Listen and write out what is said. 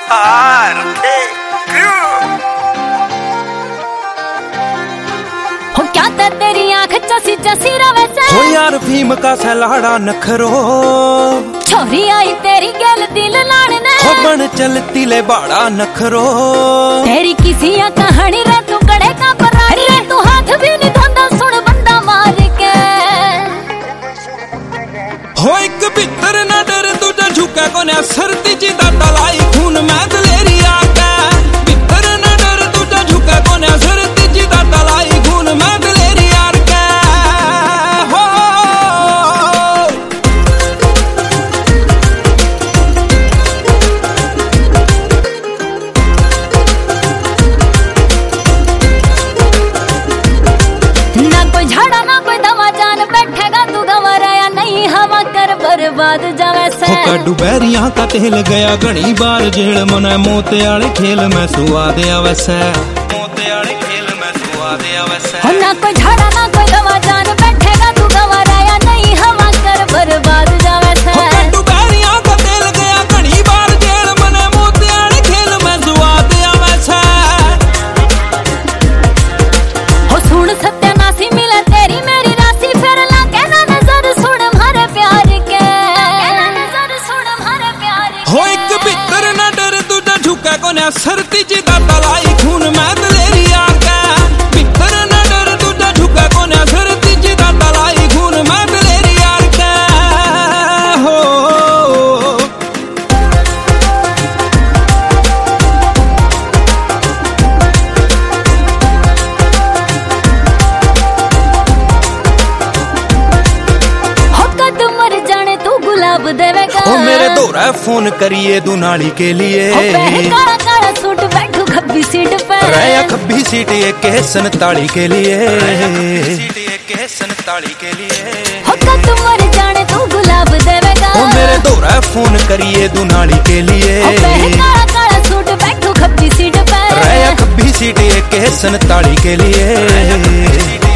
हो क्या तेरी आँख चसी चसी रवे से हो यार भीम का सलाड़ा नखरो छोरी आई तेरी गल दिल लाड़ने हो बन चलती ले बाड़ा नखरो तेरी किसी कहानी रे तू कड़े का परार रे तू हाथ भी नहीं धोंदा सुन बंदा मार के हो एक भीतर ना डर तुझे झुका कोने सरती जी दा तलाई खून में दलेरी आके भीतर ना डर तुझे झुका कोने सरती जी दा तलाई खून में दलेरी आके हो ना कोई झाड़ा ना कोई दवा जान बैठेगा तू गंवारा या नहीं हवा कर बर्बाद जावे से काडू बैरियां का तेल गया घनी बार जेल मने मोते आले खेल में सुआद आवे से मोते आले खेल में सुआद आवे से हो ना कोई झाड़ा ना कोई दवा जान बैठेगा तू गंवारा या नहीं हवा कर बर्बाद जावे से काडू बैरियां का तेल गया घनी बार जेल मने मोते आले खेल में सुआद आवे से हो सुन सत्यानाशी मिले तेरी मेरी राशि फिर लागे ना नजर सुन हमारे प्यार के नजर सुन हमारे प्यार के हो एक भीतर ना डर तुझे झुका कोने सरती जी दा तलाई खून में दलेरी आके भीतर ना डर तुझे झुका कोने सरती जी दा तलाई खून में दलेरी आके हो जाने तू गुलाब देवेगा ओ मेरे दोरा फोन करिए दुनाली के लिए काला काला सूट बैठू खब्बी सीट पे रया खब्बी सीट ये के 47 के लिए सीट ये के 47 के लिए हो कद मर जाने तू गुलाब देवेगा ओ मेरे दोरा फोन करिए दुनाली के लिए काला काला सूट बैठू खब्बी सीट पे रया खब्बी सीट ये के 47 के लिए